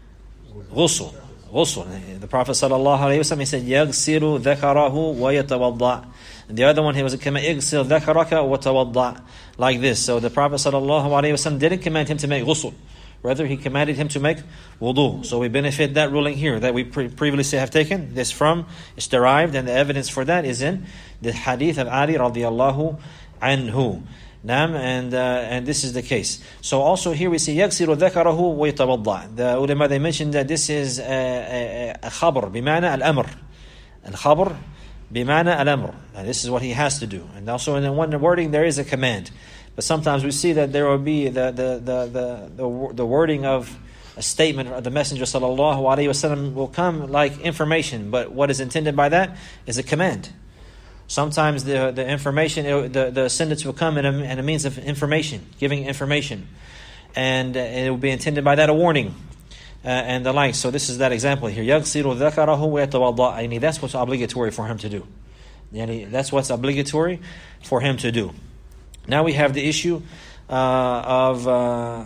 ghusl. Ghusl. The Prophet sallallahu alaihi wasallam, he said, يَغْسِرُ ذَكَرَهُ وَيَتَوَضَّعُ. And the other one, he was a command, اغسل ذكرك وتوضأ, like this. So the Prophet sallallahu alaihi wasallam didn't command him to make ghusl. Rather, he commanded him to make wudu. So we benefit that ruling here that we pre- previously have taken this from. It's derived, and the evidence for that is in the hadith of Ali radiallahu anhu. Naam, and uh, and this is the case. So also here we see يَغْسِرُ ذَكَرَهُ وَيَتَوَضَّعُ. The ulama, they mentioned that this is a, a, a khabr, بمعنى الأمر. Al-khabr, بمعنى الأمر. And this is what he has to do. And also in the one wording there is a command. But sometimes we see that there will be the the the the, the, the wording of a statement of the Messenger sallallahu alaihi wasallam will come like information, but what is intended by that is a command. Sometimes the the information, the the sentence will come in a, in a means of information, giving information, and it will be intended by that a warning, uh, and the like. So this is that example here. يَغْسِرُ ذَكَرَهُ وَيَتَوَضَّعُ. Yani that's what's obligatory for him to do. Yani that's what's obligatory for him to do. Now we have the issue uh, of uh,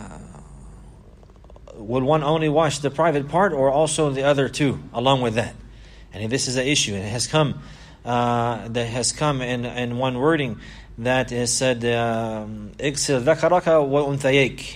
will one only wash the private part or also the other two along with that? And this is an issue, and it has come uh, that has come in, in one wording that is said, "Ighsil dhakaraka wa unthayik."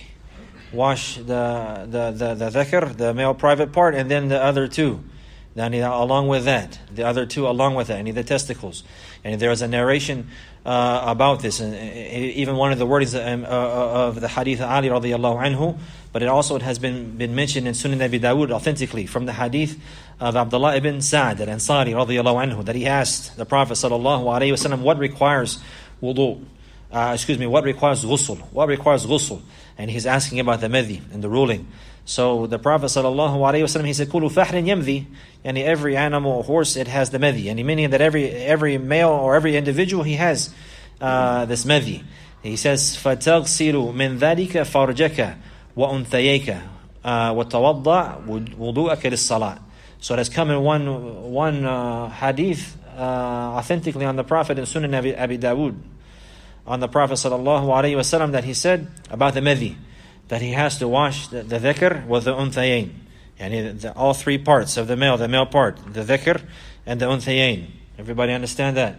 Wash the the the the dhakar, the male private part, and then the other two. Then along with that, the other two along with that, and the testicles. And there is a narration uh, about this, and even one of the wordings um, uh, of the hadith of Ali radiallahu anhu. But it also it has been been mentioned in Sunan Abi Dawud authentically from the hadith of Abdullah ibn Sa'd al-Ansari radiallahu anhu, that he asked the Prophet sallallahu alaihi wasallam what requires wudu. Uh, excuse me, what requires ghusl? What requires ghusl? And he's asking about the madhi and the ruling. So the Prophet sallallahu alaihi wasallam, he said, "Kulu fahrin yamdi," and every animal or horse it has the madhi, and meaning that every every male or every individual he has uh, this madhi. He says, "Fataghsilu min dhalika farjaka wa unthayaka wa tawadda wudu'aka lis-salat." So it has come in one one uh, hadith uh, authentically on the Prophet in Sunan Abi, Abi Dawud, on the Prophet sallallahu alaihi wasallam, that he said about the madhi, that he has to wash the, the dhikr with the unthayain, and the, all three parts of the male, the male part, the dhikr and the unthayain. Everybody understand that?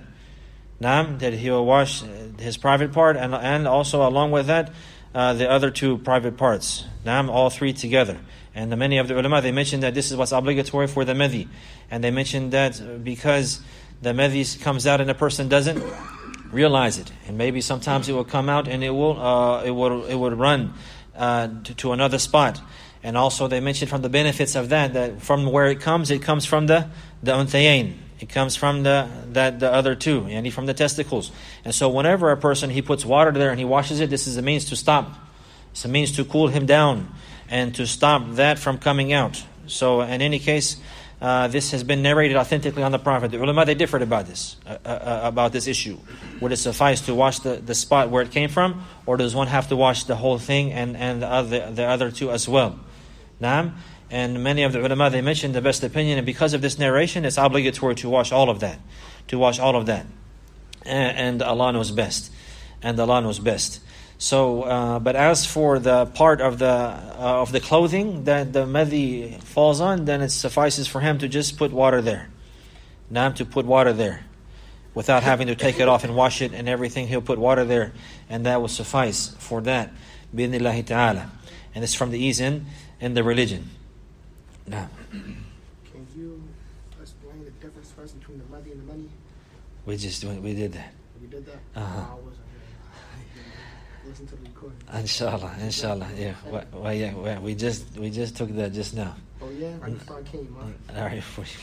Naam, that he will wash his private part, and and also along with that, uh, the other two private parts. Naam, all three together. And the many of the ulama, they mentioned that this is what's obligatory for the madhi, and they mentioned that because the madhi comes out and a person doesn't realize it, and maybe sometimes it will come out and it will uh, it will it would run uh, to, to another spot. And also they mentioned from the benefits of that, that from where it comes, it comes from the the unthayain. It comes from the that the other two, and from the testicles. And so whenever a person he puts water there and he washes it, this is a means to stop. It's a means to cool him down and to stop that from coming out. So in any case, Uh, this has been narrated authentically on the Prophet. The ulama, they differed about this, uh, uh, about this issue. Would it suffice to wash the, the spot where it came from, or does one have to wash the whole thing and, and the other the other two as well? Naam. And many of the ulama, they mentioned the best opinion, and because of this narration, it's obligatory to wash all of that, to wash all of that, and, and Allah knows best, and Allah knows best. So, uh, but as for the part of the uh, of the clothing that the madhi falls on, then it suffices for him to just put water there. Now to put water there, without having to take it off and wash it and everything. He'll put water there, and that will suffice for that. Bi-idhnillahi ta'ala. And it's from the ease in in the religion. Now, can you explain the difference first between the madhi and the mani? We just we did that. We did that. Uh-huh. Oh, I wasn't here. Listen to the recording. Inshallah, inshallah, yeah. Well, well, yeah, well, we just we just took that just now. Oh yeah, right before I came, huh? All right,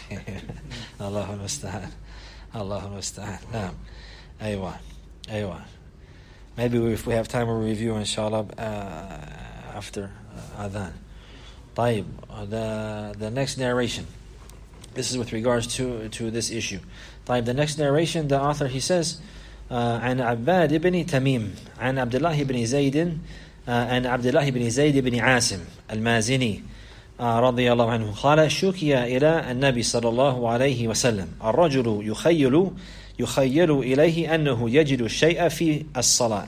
Allahu musta'an, Allahu musta'an. Naam, aywa, aywa. Maybe we, if we have time, we'll review inshallah uh, after uh, adhan. طيب, the the next narration. This is with regards to to this issue. طيب, the next narration, the author he says. عن عباد بن تميم عن عبد الله بن زيد عن عبد الله بن زيد بن عاصم المازني رضي الله عنه قال شكي إلى النبي صلى الله عليه وسلم الرجل يخيل يخيل إليه أنه يجد الشيء في الصلاة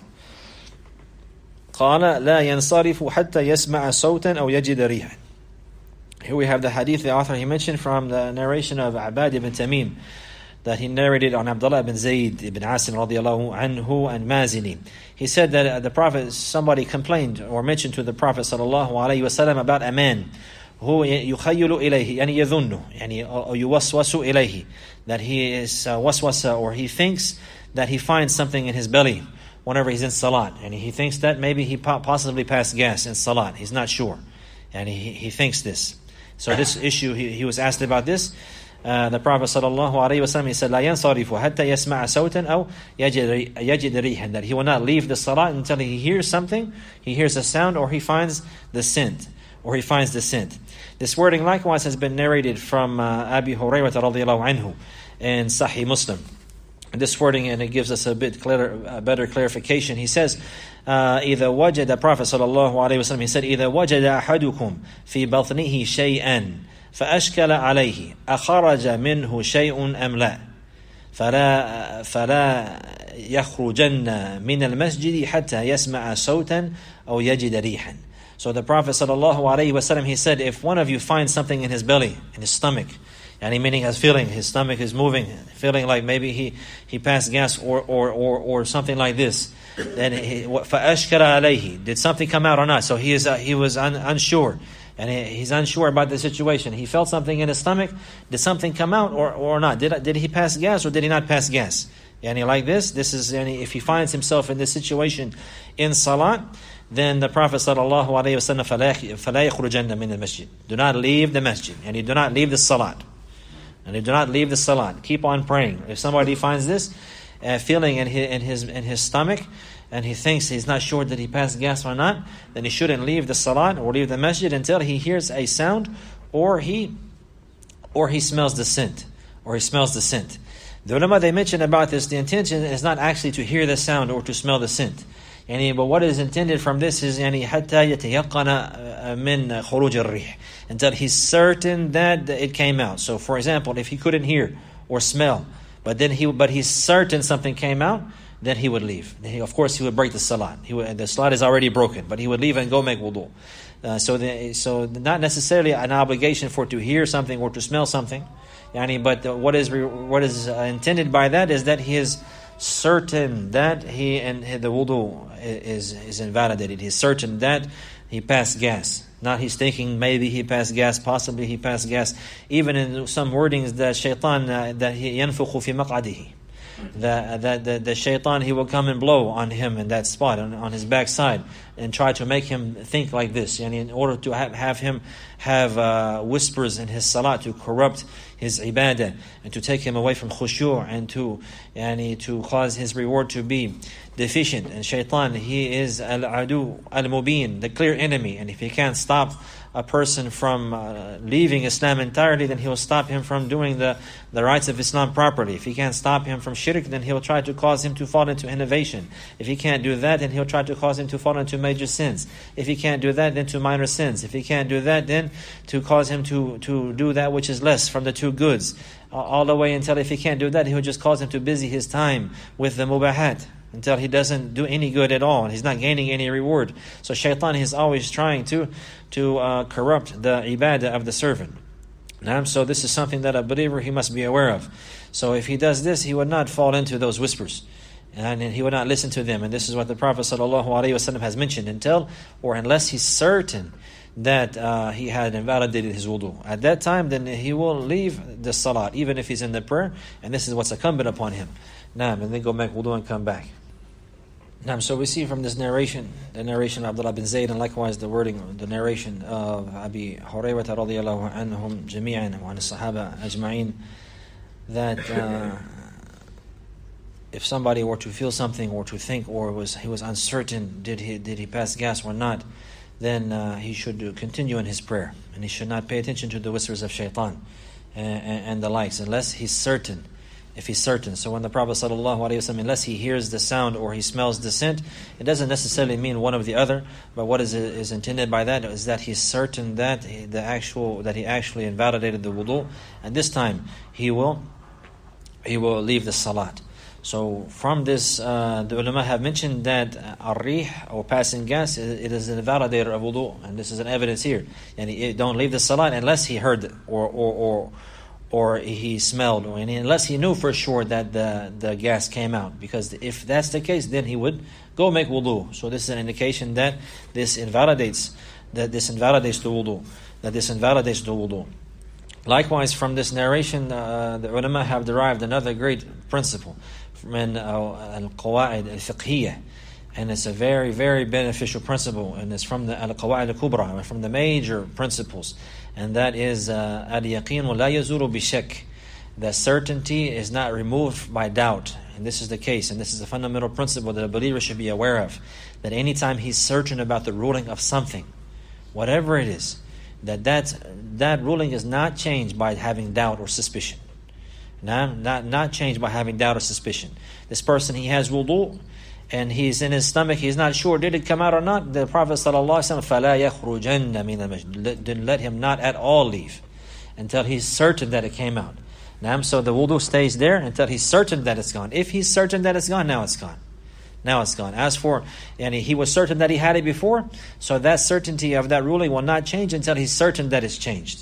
قال لا ينصرف حتى يسمع صوتا أو يجد ريحا. Here we have the hadith the author he mentioned from the narration of Abad ibn Tamim, that he narrated on Abdullah ibn Zayd ibn Asim radiallahu anhu and Mazini. He said that uh, the Prophet, somebody complained or mentioned to the Prophet sallallahu alayhi wasallam about a man who يخيل إليه يعني يظن يعني يوسوس إليه, that he is uh, waswasa, or he thinks that he finds something in his belly whenever he's in salat, and he thinks that maybe he po- possibly passed gas in salat. He's not sure, and he he thinks this. So this issue, he, he was asked about this. Uh, the Prophet sallallahu alaihi wasallam, he said, لا ينصرف حتى يسمع صوتا أو يجد يجد ريحا, that he will not leave the salat until he hears something, he hears a sound, or he finds the scent, or he finds the scent. This wording likewise has been narrated from uh, Abi Hurairah radiallahu anhu in Sahih Muslim. And this wording, and it gives us a bit clearer, a better clarification. He says, uh, إذا وجد, the Prophet sallallahu alaihi wasallam, he said, إذا وجد أحدكم في بطنه شيئا فأشكل عليه أخرج منه شيء أم لا فلا فلا يخرجن من المسجد حتى يسمع صوتا أو يجد ريحا. So the Prophet sallallahu alaihi wasallam, he said, if one of you finds something in his belly, in his stomach, and he meaning has feeling, his stomach is moving, feeling like maybe he, he passed gas or, or, or, or something like this. Then he, فَأَشْكَرَ عَلَيْهِ, did something come out or not? So he is uh, he was un, unsure, and he, he's unsure about the situation. He felt something in his stomach. Did something come out or, or not? Did did he pass gas or did he not pass gas? Yani like this, this is yani if he finds himself in this situation in salat, then the Prophet sallallahu alaihi wasallam فَلَا يَخْرُجَنَّ مِنَ الْمَسْجِدِ, do not leave the masjid, and you do not leave the salat, and you do not leave the salat. Keep on praying. If somebody finds this uh, feeling in his in his in his stomach, and he thinks he's not sure that he passed gas or not, then he shouldn't leave the salat or leave the masjid until he hears a sound, or he or he smells the scent, or he smells the scent. The ulama, they mentioned about this, the intention is not actually to hear the sound or to smell the scent. Yani, but what is intended from this is yani حتى يتيقن من خروج الريح, until he's certain that it came out. So, for example, if he couldn't hear or smell, but then he but he's certain something came out, then he would leave. He, of course, he would break the salat. He would, the salat is already broken, but he would leave and go make wudu. Uh, so, the, so not necessarily an obligation for to hear something or to smell something. Yani, but what is what is intended by that is that he is certain that he and the wudu is is invalidated. He's certain that he passed gas. Not he's thinking maybe he passed gas, possibly he passed gas. Even in some wordings that shaitan uh, that he yanfukhu fi maq'adihi, that that the, the shaitan, he will come and blow on him in that spot on, on his backside and try to make him think like this, and in order to have, have him have uh, whispers in his salat to corrupt his ibadah and to take him away from khushu' and to yani, to cause his reward to be deficient. And shaitan, he is al-adu al-mubin, the clear enemy, and if he can't stop a person from uh, leaving Islam entirely, then he will stop him from doing the, the rights of Islam properly. If he can't stop him from shirk, then he will try to cause him to fall into innovation. If he can't do that, then he'll try to cause him to fall into major sins. If he can't do that, then to minor sins. If he can't do that, then to cause him to, to do that which is less from the two goods. Uh, all the way until if he can't do that, he'll just cause him to busy his time with the mubahat, until he doesn't do any good at all. He's not gaining any reward. So shaitan is always trying to to uh, corrupt the ibadah of the servant. Now, so this is something that a believer, he must be aware of. So if he does this, he would not fall into those whispers, and he would not listen to them. And this is what the Prophet ﷺ has mentioned, until or unless he's certain that uh, he had invalidated his wudu. At that time, then he will leave the salat, even if he's in the prayer, and this is what's incumbent upon him. Now, and then go make wudu and come back. Now, so we see from this narration, the narration of Abdullah bin Zayd, and likewise the wording, the narration of Abi Hurayrah radiyallahu anhum jami'an wa an sahaba ajma'in, that uh, if somebody were to feel something or to think or was he was uncertain, did he did he pass gas or not, then uh, he should continue in his prayer, and he should not pay attention to the whispers of shaitan and, and, and the likes, unless he's certain. If he's certain. So when the Prophet ﷺ, unless he hears the sound or he smells the scent, it doesn't necessarily mean one of the other, but what is is intended by that is that he's certain that he, the actual that he actually invalidated the wudu, and this time he will he will leave the salat. So from this, uh, the ulama have mentioned that ar-rih, or passing gas, it, it is an invalidator of wudu, and this is an evidence here. And he, don't leave the salat unless he heard it, or or or or he smelled, or unless he knew for sure that the, the gas came out. Because if that's the case, then he would go make wudu. So this is an indication that this invalidates that this invalidates the wudu, that this invalidates the wudu. Likewise, from this narration, uh, the ulama have derived another great principle from uh, al-qawa'id al-fiqhiyah, and it's a very, very beneficial principle, and it's from the al-qawa'id al-kubra, from the major principles. And that is uh, al-yaqeen la yazuru bi-shak. The certainty is not removed by doubt. And this is the case, and this is a fundamental principle that a believer should be aware of. That anytime he's certain about the ruling of something, whatever it is, that that, that ruling is not changed by having doubt or suspicion. Not, not, not changed by having doubt or suspicion. This person, he has wudu, and he's in his stomach, he's not sure, did it come out or not? The Prophet ﷺ, فَلَا يَخْرُجَنَّ مِنَ الْمَسْجِدِ, didn't let him not at all leave until he's certain that it came out. Now, so the wudu stays there until he's certain that it's gone. If he's certain that it's gone, now it's gone. Now it's gone. As for, and he was certain that he had it before, so that certainty of that ruling will not change until he's certain that it's changed.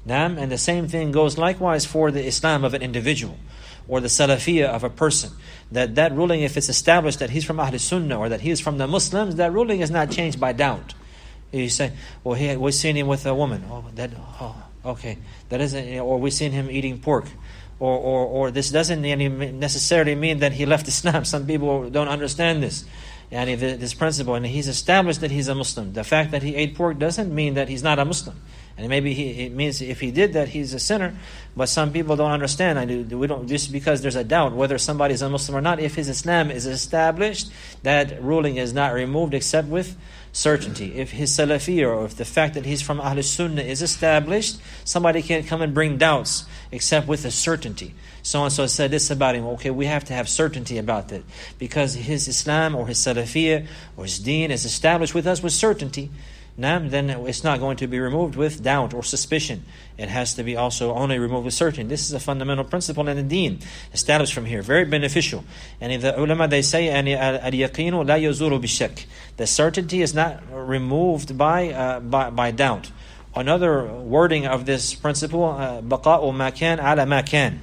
Naam, and the same thing goes likewise for the Islam of an individual or the Salafiyah of a person. That that ruling, if it's established that he's from Ahl Sunnah or that he is from the Muslims, that ruling is not changed by doubt. You say, well, he, we've seen him with a woman. Oh, that, oh, okay. That isn't, or we've seen him eating pork. Or, or, or this doesn't necessarily mean that he left Islam. Some people don't understand this. And this principle, and he's established that he's a Muslim. The fact that he ate pork doesn't mean that he's not a Muslim. And maybe he, it means if he did that, he's a sinner. But some people don't understand. I do, we don't, just because there's a doubt whether somebody is a Muslim or not. If his Islam is established, that ruling is not removed except with certainty. If his Salafiyya, or if the fact that he's from Ahl Sunnah is established, somebody can't come and bring doubts except with a certainty. So-and-so said this about him. Okay, we have to have certainty about that. Because his Islam or his Salafiyya or his deen is established with us with certainty. Now, then it's not going to be removed with doubt or suspicion. It has to be also only removed with certainty. This is a fundamental principle in the deen, established from here, very beneficial. And in the ulama, they say, al-yaqinu la yazuru bishak. The certainty is not removed by, uh, by, by doubt. Another wording of this principle, baqa'u ma kan ala ma kan.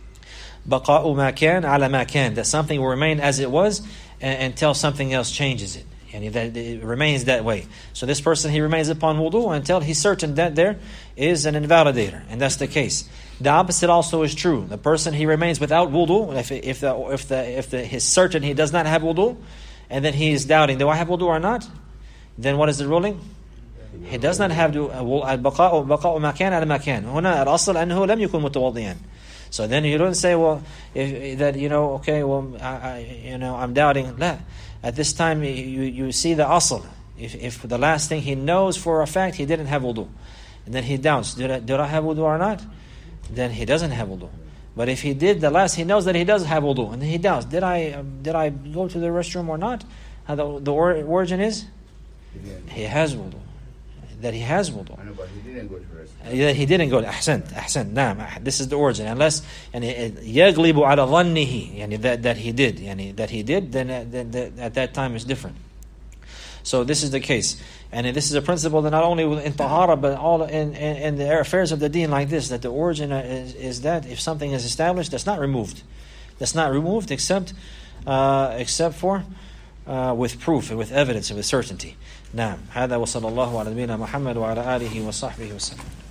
Baqa'u ma kan ala ma kan. That something will remain as it was until something else changes it. And that it remains that way. So this person, he remains upon wudu until he's certain that there is an invalidator, and that's the case. The opposite also is true. The person, he remains without wudu. If if the if the if the he's certain he does not have wudu, and then he is doubting, do I have wudu or not? Then what is the ruling? He does not have to. Al-baqa'u baqa'u ma kan ala ma kan. Huna al-asl annahu lam yakun mutawaddiyan. So then you don't say, well, if, that you know, okay, well, I, I, you know, I'm doubting. La. At this time, you, you see the asl. If, if the last thing he knows for a fact, he didn't have wudu, and then he doubts, did I, did I have wudu or not? Then he doesn't have wudu. But if he did, the last he knows that he does have wudu, and then he doubts, did I um, did I go to the restroom or not? How the, the or, origin is? He has wudu. That he has wudu. I know, but he didn't go to the restroom. Yeah, he didn't go. Ahsant, ahsant. Naam. This is the origin. Unless and yaglibu ala dhannihi, yani that that he did, yani that he did, then, uh, then, then at that time is different. So this is the case, and this is a principle that not only in tahara but all in, in, in the affairs of the deen like this. That the origin is, is that if something is established, that's not removed. That's not removed except uh, except for uh, with proof and with evidence and with certainty. نعم هذا وصلى الله على نبينا محمد وعلى آله وصحبه وسلم.